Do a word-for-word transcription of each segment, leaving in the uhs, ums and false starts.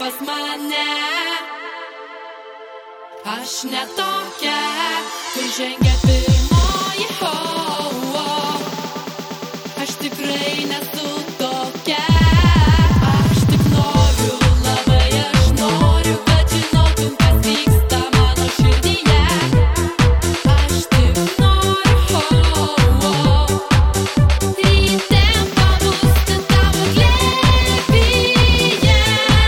pas mane. Aš ne tokia, kur žengia pirmoji, oh, oh. Aš tikrai nesu tokia. Aš tik noriu, labai aš noriu, kad žinotum, kas vyksta mano širdyje. Aš tik noriu, oh, oh. Ryte pabusti tavo glėbyje.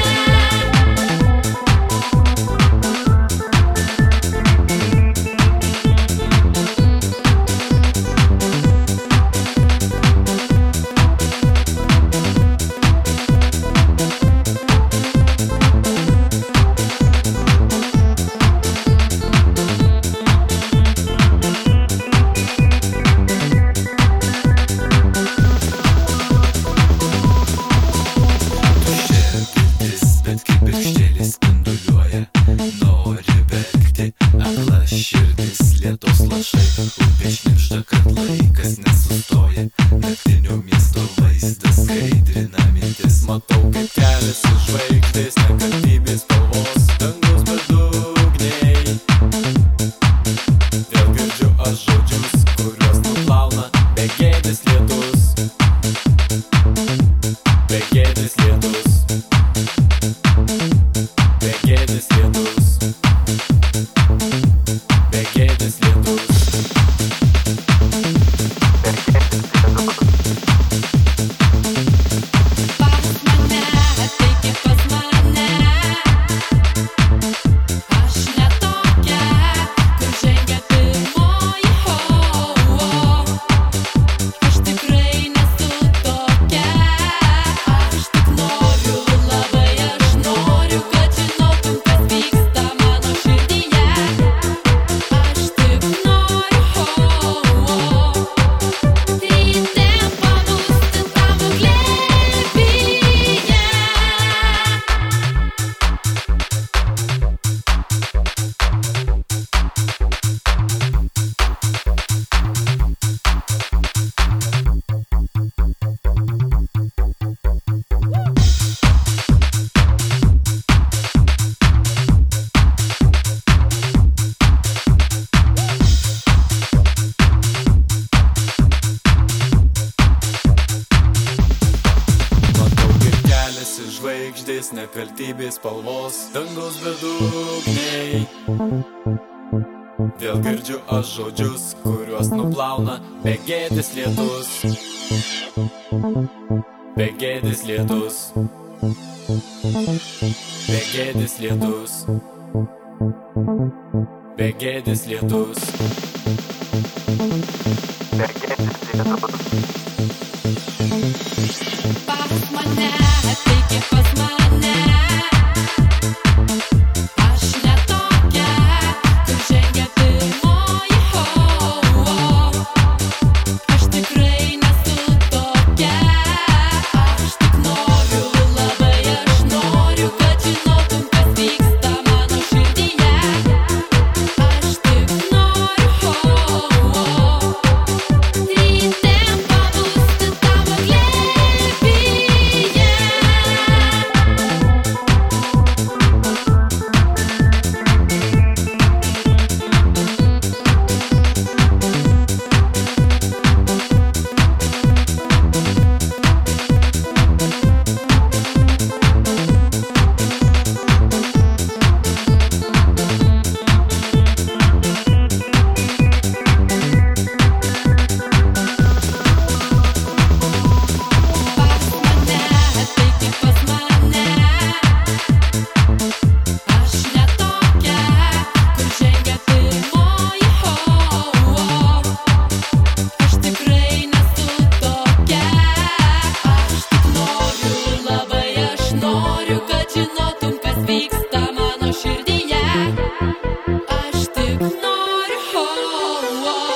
Širdis lietos lašai, upė šnibžda, kad laikas nesustoja. Naktinio miesto vaizdas skaidrina mintis. Matau, kaip keliasi žvaigždės, nekaltybės spalvos, dangaus bedugniai. Vėl girdžiu aš žodžius, kuriuos nuplauna begėdis lietus. Begėdis lietus. Begėdis lietus. Begėdis lietus. Pas mane, ateik pas mane. Aš ne tokia, kur žengia pirmoji, oh, oh. Aš tikrai nesu tokia. Aš tik noriu, labai aš noriu, kad žinotum, kas vyksta mano širdyje. Aš tik noriu, oh, oh. Ryte pabusti tavo glėbyje. Matau, kaip keliasi žvaigždės, nekaltybės spalvos, dangaus bedugniai. Vėl girdžiu aš žodžius, kuriuos nuplauna begėdis lietus. Begėdis lietus. Begėdis lietus. Begėdis lietus. Pas mane, ateik pas mane. Aš ne tokia, kur žengia pirmoji, oh, oh. Aš tikrai nesu tokia. Aš tik noriu, labai aš noriu, kad žinotum, kas vyksta mano širdyje. Aš tik noriu, oh, oh. Ryte pabusti tavo glėbyje. Pas mane, ateik pas mane. Aš ne tokia, kur žengia pirmoji, oh, oh. Aš tikrai nesu tokia. Aš tik noriu, labai aš noriu, kad žinotum, kas vyksta mano širdyje. Aš tik noriu, oh, oh.